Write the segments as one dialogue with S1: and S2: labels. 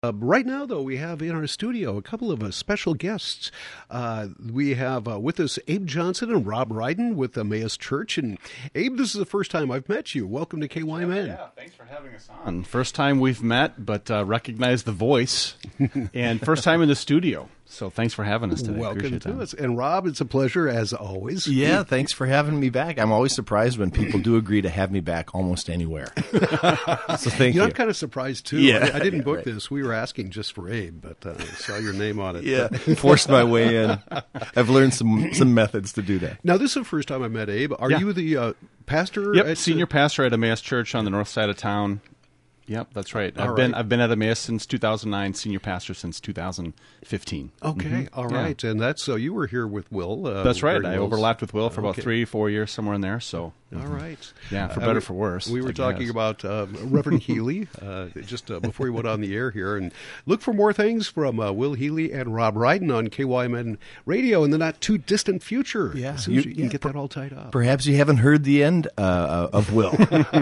S1: Right now, though, we have in our studio a couple of special guests. We have with us Abe Johnson and Rob Ryden with Emmaus Church. And Abe, this is the first time I've met you. Welcome to KYMN.
S2: Yeah, thanks for having us on. First time we've met, but recognize the voice. And first time in the studio. So thanks for having us today.
S1: Welcome to us. And Rob, it's a pleasure as always.
S3: Yeah, thanks for having me back. I'm always surprised when people do agree to have me back almost anywhere. So thank you.
S1: I'm kind of surprised, too.
S3: Yeah.
S1: I didn't book this. We were asking just for Abe, but I saw your name on it.
S3: Yeah, forced my way in. I've learned some methods to do that.
S1: Now, this is the first time I met Abe. Are you the pastor?
S2: Yep, senior pastor at Emmaus Church on the north side of town. Yep, that's right. I've been at Emmaus since 2009, senior pastor since 2015.
S1: Okay, all right. And that's so you were here with Will.
S2: That's right. I overlapped with Will for about 3-4 years, somewhere in there. So
S1: all right.
S2: Yeah, for better or for worse.
S1: We were talking about Reverend Healy just before we went on the air here. And look for more things from Will Healy and Rob Ryden on KYMN Radio in the not-too-distant future.
S3: Yeah.
S1: As soon as you can get that all tied up.
S3: Perhaps you haven't heard the end of Will.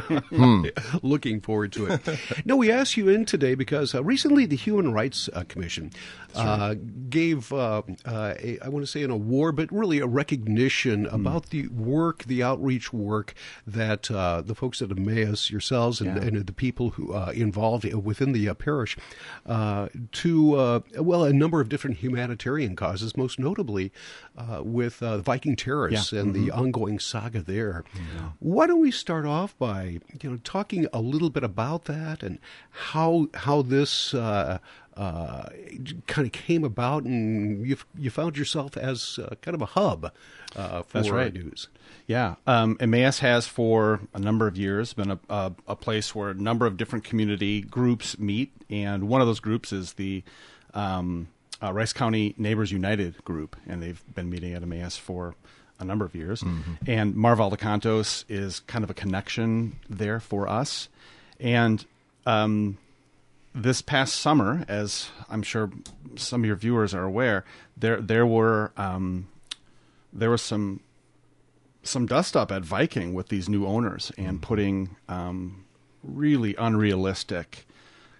S1: Looking forward to it. No, we asked you in today because recently the Human Rights Commission gave, I want to say an award, but really a recognition about the work, the outreach work that the folks at Emmaus, yourselves, and the people who involved within the parish to, a number of different humanitarian causes, most notably with Viking terrorists and the ongoing saga there. Yeah. Why don't we start off by talking a little bit about that and how this kind of came about, and you found yourself as kind of a hub for
S2: That's right.
S1: news.
S2: Yeah, Emmaus has for a number of years been a place where a number of different community groups meet, and one of those groups is the Rice County Neighbors United group, and they've been meeting at Emmaus for a number of years. And Mar Valdecantos is kind of a connection there for us. And this past summer, as I'm sure some of your viewers are aware, there were some dust up at Viking with these new owners and putting really unrealistic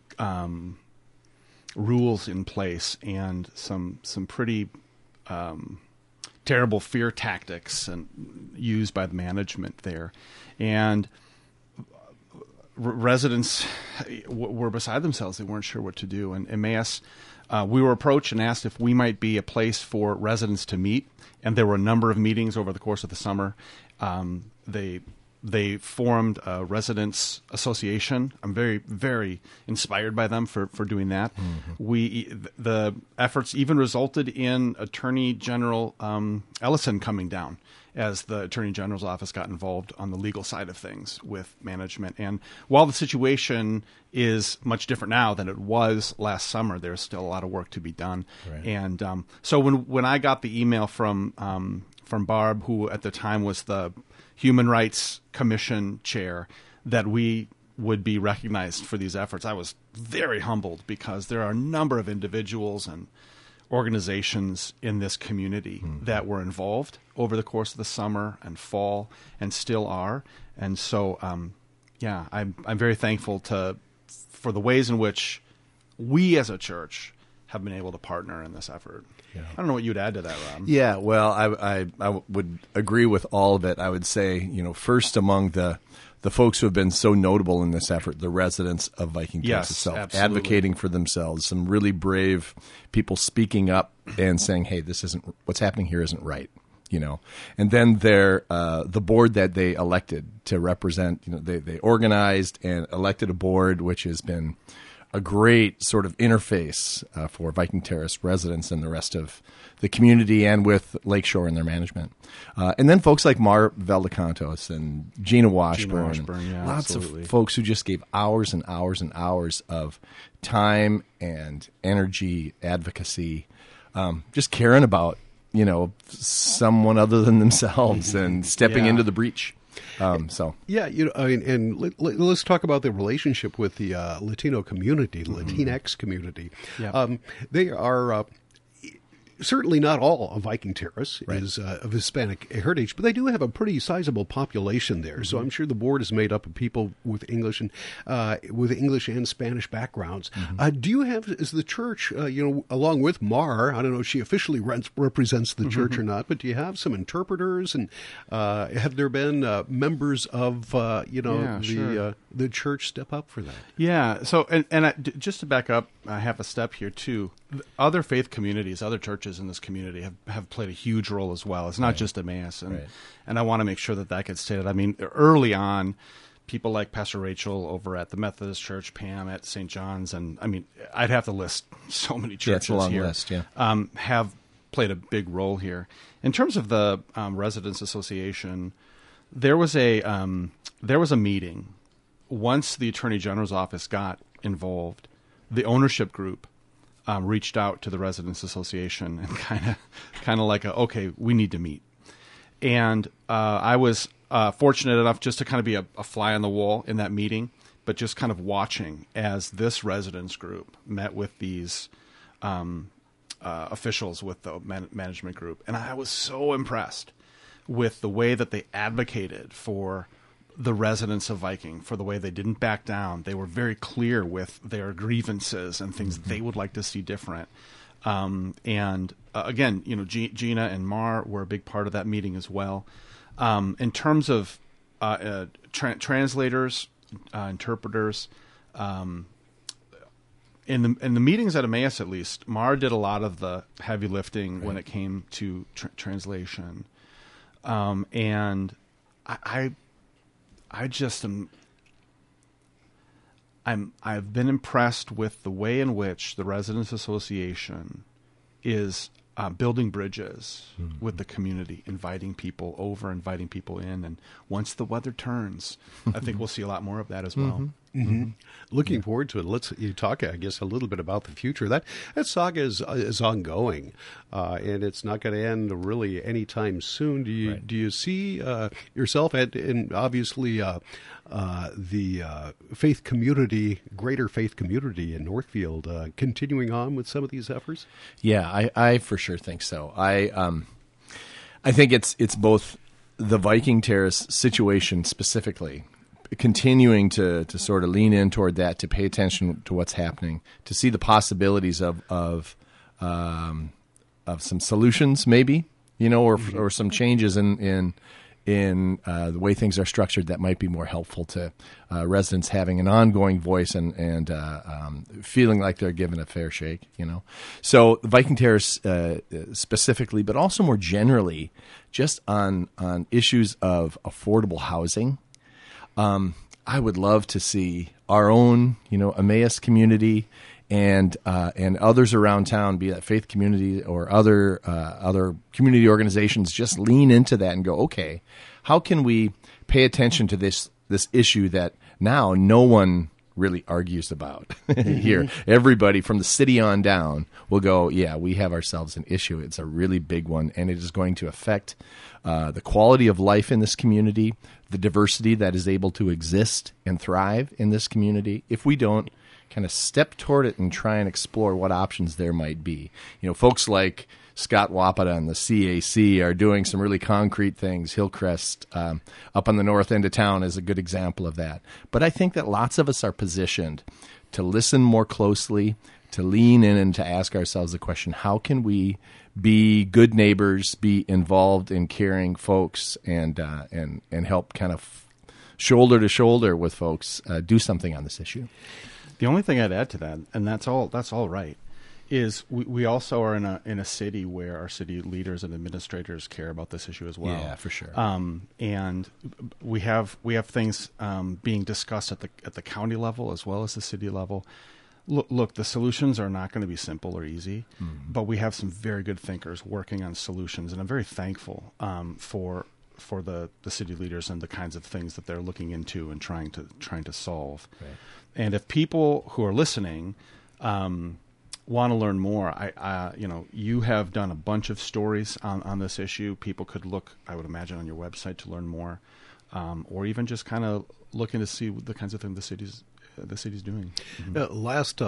S2: rules in place and some pretty terrible fear tactics and used by the management there. And residents were beside themselves. They weren't sure what to do. And Emmaus, we were approached and asked if we might be a place for residents to meet. And there were a number of meetings over the course of the summer. They formed a residents association. I'm very, very inspired by them for doing that. The efforts even resulted in Attorney General Ellison coming down, as the Attorney General's office got involved on the legal side of things with management. And while the situation is much different now than it was last summer, there's still a lot of work to be done. Right. And so when I got the email from Barb, who at the time was the Human Rights Commission chair, that we would be recognized for these efforts, I was very humbled, because there are a number of individuals and organizations in this community that were involved over the course of the summer and fall and still are. And so, I'm very thankful for the ways in which we as a church have been able to partner in this effort. Yeah. I don't know what you'd add to that, Rob.
S3: Yeah, well, I would agree with all of it. I would say, first among the folks who have been so notable in this effort, the residents of Viking Terrace itself,
S2: absolutely.
S3: Advocating for themselves, some really brave people speaking up and saying, hey, this isn't, what's happening here isn't right. And then the board that they elected to represent, they organized and elected a board which has been a great sort of interface for Viking Terrace residents and the rest of the community, and with Lakeshore and their management. And then folks like Mar Valdecantos and Gina Washburn, lots
S2: absolutely.
S3: Of folks who just gave hours and hours and hours of time and energy, advocacy, just caring about, someone other than themselves and stepping into the breach.
S1: Let's talk about the relationship with the Latino community, Latinx community.
S2: Yeah.
S1: They are certainly not all of Viking Terrace is of Hispanic heritage, but they do have a pretty sizable population there. So I'm sure the board is made up of people with English and Spanish backgrounds. Do you have, is the church, along with Mar, I don't know if she officially represents the church or not, but do you have some interpreters, and have there been members of the church step up for that?
S2: Yeah. So, just to back up half a step here too, other faith communities, other churches in this community have played a huge role as well. It's not just Emmaus, and I want to make sure that gets stated. I mean, early on, people like Pastor Rachel over at the Methodist Church, Pam at St. John's, and I mean, I'd have to list so many churches
S3: it's a long
S2: here,
S3: list,
S2: have played a big role here. In terms of the Residents Association, there was a meeting. Once the Attorney General's office got involved, the ownership group reached out to the Residents Association and kind of like, okay, we need to meet. And I was fortunate enough just to kind of be a fly on the wall in that meeting, but just kind of watching as this residents group met with these officials with the management group. And I was so impressed with the way that they advocated for the residents of Viking, for the way they didn't back down. They were very clear with their grievances and things they would like to see different. Again, Gina and Mar were a big part of that meeting as well. In terms of translators, interpreters, in the meetings at Emmaus, at least, Mar did a lot of the heavy lifting when it came to translation. And I just am. I've been impressed with the way in which the Residents Association is building bridges with the community, inviting people over, inviting people in, and once the weather turns, I think we'll see a lot more of that as well.
S1: Looking forward to it. Let's talk, I guess, a little bit about the future. That saga is ongoing, and it's not going to end really anytime soon. Do you see yourself and obviously the faith community, greater faith community in Northfield, continuing on with some of these efforts?
S3: Yeah, I for sure think so. I think it's both the Viking Terrace situation specifically, continuing to sort of lean in toward that, to pay attention to what's happening, to see the possibilities of some solutions, maybe, or some changes in the way things are structured that might be more helpful to residents having an ongoing voice and feeling like they're given a fair shake. So Viking Terrace specifically, but also more generally, just on issues of affordable housing. I would love to see our own, Emmaus community and others around town, be that faith community or other community organizations, just lean into that and go, okay, how can we pay attention to this issue that now no one really argues about here? Everybody from the city on down will go, yeah, we have ourselves an issue. It's a really big one, and it is going to affect the quality of life in this community, the diversity that is able to exist and thrive in this community, if we don't kind of step toward it and try and explore what options there might be. Folks like Scott Wapata and the CAC are doing some really concrete things. Hillcrest up on the north end of town is a good example of that. But I think that lots of us are positioned to listen more closely, to lean in and to ask ourselves the question, how can we be good neighbors, be involved in caring folks, and help kind of shoulder to shoulder with folks do something on this issue.
S2: The only thing I'd add to that, and that's all right, is we also are in a city where our city leaders and administrators care about this issue as well.
S3: Yeah, for sure.
S2: And we have things being discussed at the county level as well as the city level. Look, the solutions are not going to be simple or easy, but we have some very good thinkers working on solutions, and I'm very thankful for the city leaders and the kinds of things that they're looking into and trying to solve. Right. And if people who are listening want to learn more, you have done a bunch of stories on this issue. People could look, I would imagine, on your website to learn more, or even just kind of looking to see the kinds of things the city's doing.
S1: Last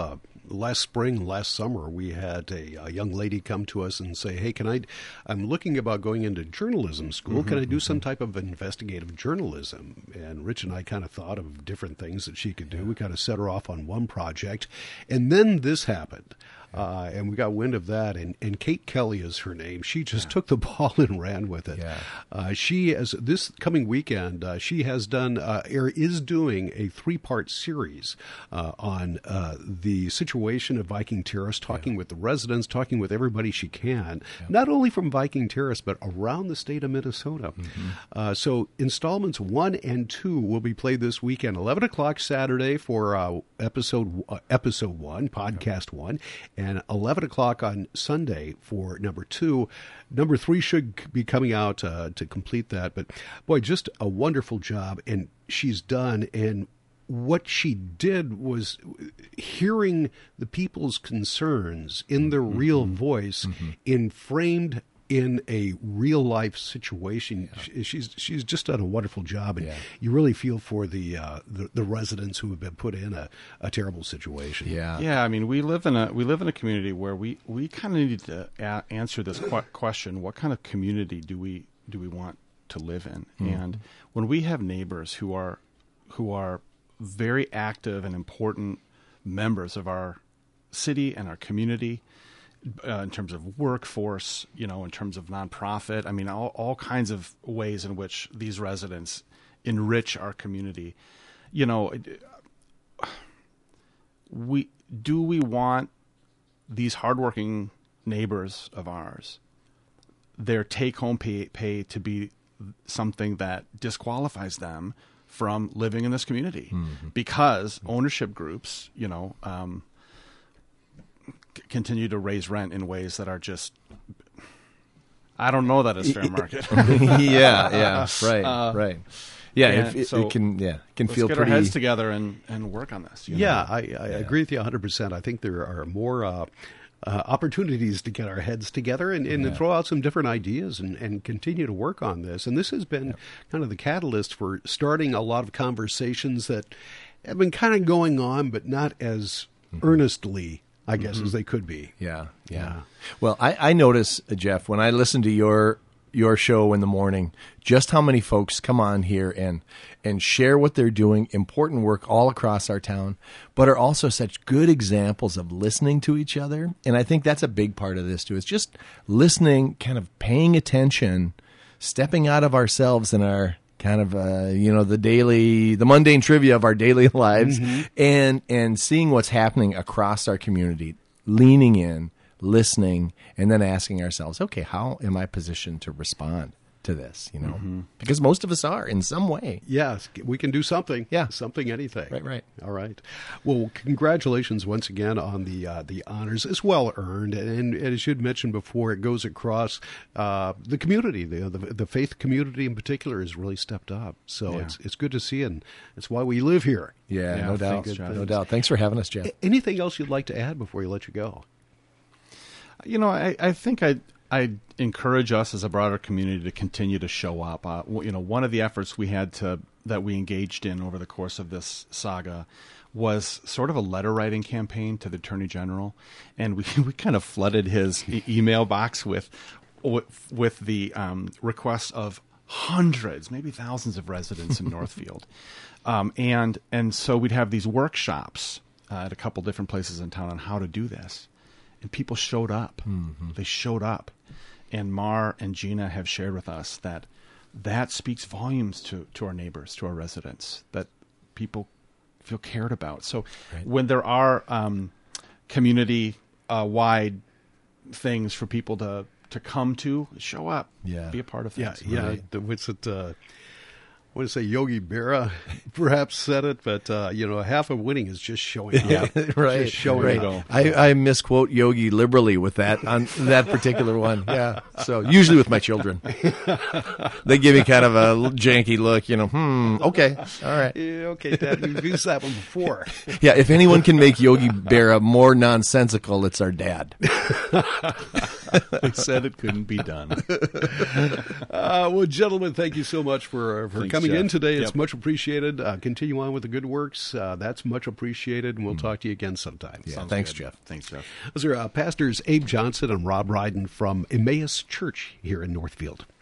S1: last spring, last summer, we had a young lady come to us and say, "Hey, I'm looking about going into journalism school. Can I do some type of investigative journalism?" And Rich and I kind of thought of different things that she could do. We kind of set her off on one project, and then this happened. And we got wind of that, and Kate Kelly is her name. She just took the ball and ran with it. She, as this coming weekend, she has done, is doing a 3-part series on the situation of Viking Terrace, talking with the residents, talking with everybody she can, not only from Viking Terrace, but around the state of Minnesota. So installments 1 and 2 will be played this weekend, 11 o'clock Saturday for episode 1, podcast 1, and 11 o'clock on Sunday for number 2. Number 3 should be coming out to complete that. But, boy, just a wonderful job, and she's done. And what she did was hearing the people's concerns in their real voice, framed in a real life situation. She's just done a wonderful job, and you really feel for the residents who have been put in a terrible situation.
S2: I mean, we live in a community where we kind of need to answer this question: what kind of community do we want to live in? And when we have neighbors who are very active and important members of our city and our community, in terms of workforce, in terms of nonprofit, I mean, all kinds of ways in which these residents enrich our community. We want these hardworking neighbors of ours, their take-home pay to be something that disqualifies them from living in this community, because ownership groups, continue to raise rent in ways that are just, I don't know that it's fair market.
S3: Right. Yeah, it can
S2: let's
S3: feel
S2: get
S3: pretty.
S2: our heads together and work on this.
S1: I agree with you 100%. I think there are more opportunities to get our heads together and throw out some different ideas and continue to work on this. And this has been kind of the catalyst for starting a lot of conversations that have been kind of going on, but not as earnestly, I guess, as they could be.
S3: Yeah. Well, I notice, Jeff, when I listen to your show in the morning, just how many folks come on here and share what they're doing, important work all across our town, but are also such good examples of listening to each other. And I think that's a big part of this too. It's just listening, kind of paying attention, stepping out of ourselves and our kind of, the mundane trivia of our daily lives, and seeing what's happening across our community, leaning in, listening, and then asking ourselves, okay, how am I positioned to respond to this? Because most of us are in some way.
S1: Yes, we can do something.
S3: Yeah.
S1: Something, anything.
S3: Right.
S1: All right. Well, congratulations once again on the honors. It's well earned, and as you'd mentioned before, it goes across the community. The faith community in particular has really stepped up. So it's good to see, and it's why we live here.
S3: Yeah, no doubt. No doubt. Thanks for having us, Jeff.
S1: Anything else you'd like to add before we let you go?
S2: I think I encourage us as a broader community to continue to show up. One of the efforts we had that we engaged in over the course of this saga was sort of a letter writing campaign to the Attorney General, and we kind of flooded his email box with the requests of hundreds, maybe thousands of residents in Northfield, and so we'd have these workshops at a couple different places in town on how to do this. And people showed up. They showed up. And Mar and Gina have shared with us that speaks volumes to our neighbors, to our residents, that people feel cared about. So when there are community-wide things for people to come to, show up, be a part of things.
S1: What's it? I want to say Yogi Berra perhaps said it, but half of winning is just showing up.
S3: Right.
S1: Just showing up.
S3: I misquote Yogi liberally with that on that particular one. Yeah. So usually with my children, they give me kind of a janky look. Okay, all right.
S1: Yeah, okay, Dad, you've used that one before.
S3: Yeah. If anyone can make Yogi Berra more nonsensical, it's our dad.
S2: They said it couldn't be done.
S1: Well, gentlemen, thank you so much for coming coming in
S3: Jeff.
S1: today. It's
S2: Yep.
S1: much appreciated. Continue on with the good works. That's much appreciated, and we'll talk to you again sometime.
S3: Yeah,
S2: Sounds
S3: thanks,
S2: good.
S3: Jeff.
S2: Thanks, Jeff.
S1: Those are Pastors Abe Johnson and Rob Ryden from Emmaus Church here in Northfield.